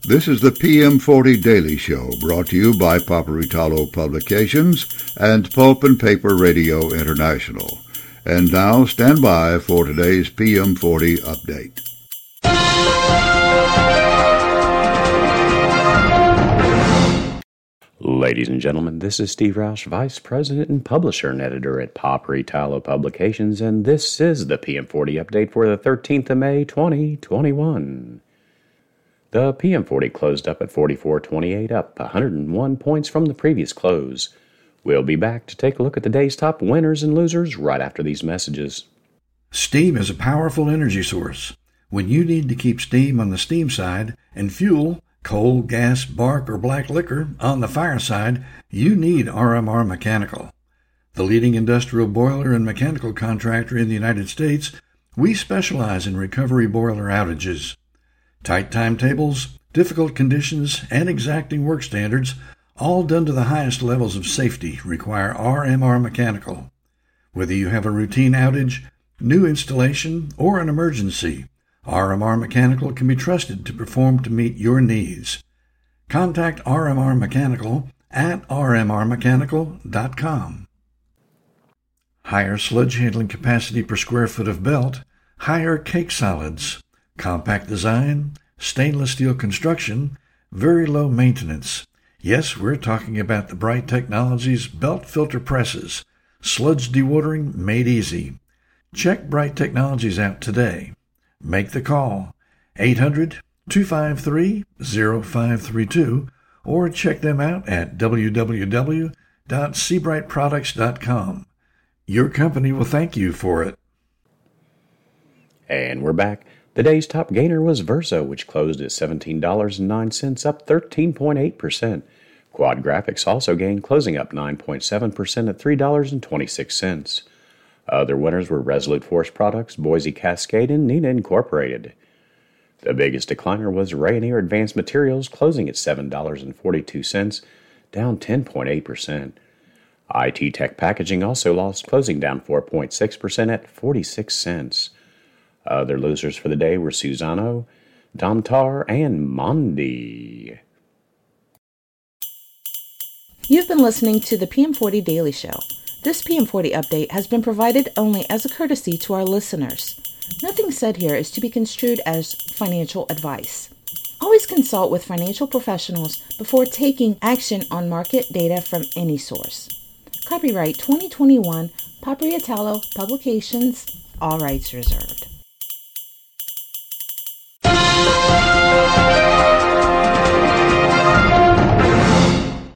This is the PM40 Daily Show, brought to you by Paperitalo Publications and Pulp and Paper Radio International. And now, stand by for today's PM40 update. Ladies and gentlemen, this is Steve Roush, Vice President and Publisher and Editor at Paperitalo Publications, and this is the PM40 update for the 13th of May, 2021. The PM40 closed up at 44.28, up 101 points from the previous close. We'll be back to take a look at the day's top winners and losers right after these messages. Steam is a powerful energy source. When you need to keep steam on the steam side and fuel, coal, gas, bark, or black liquor on the fire side, you need RMR Mechanical. The leading industrial boiler and mechanical contractor in the United States, we specialize in recovery boiler outages. Tight timetables, difficult conditions, and exacting work standards, all done to the highest levels of safety, require RMR Mechanical. Whether you have a routine outage, new installation, or an emergency, RMR Mechanical can be trusted to perform to meet your needs. Contact RMR Mechanical at rmrmechanical.com. Higher sludge handling capacity per square foot of belt, higher cake solids, compact design, stainless steel construction, very low maintenance. Yes, we're talking about the Bright Technologies belt filter presses, sludge dewatering made easy. Check Bright Technologies out today. Make the call, 800-253-0532, or check them out at www.seabrightproducts.com. Your company will thank you for it. And we're back. The day's top gainer was Verso, which closed at $17.09, up 13.8%. Quad Graphics also gained, closing up 9.7% at $3.26. Other winners were Resolute Forest Products, Boise Cascade, and Neenah Incorporated. The biggest decliner was Rayonier Advanced Materials, closing at $7.42, down 10.8%. IT Tech Packaging also lost, closing down 4.6% at 46 cents. Other losers for the day were Suzano, Domtar, and Mondi. You've been listening to the PM40 Daily Show. This PM40 update has been provided only as a courtesy to our listeners. Nothing said here is to be construed as financial advice. Always consult with financial professionals before taking action on market data from any source. Copyright 2021, Paperitalo Publications, all rights reserved.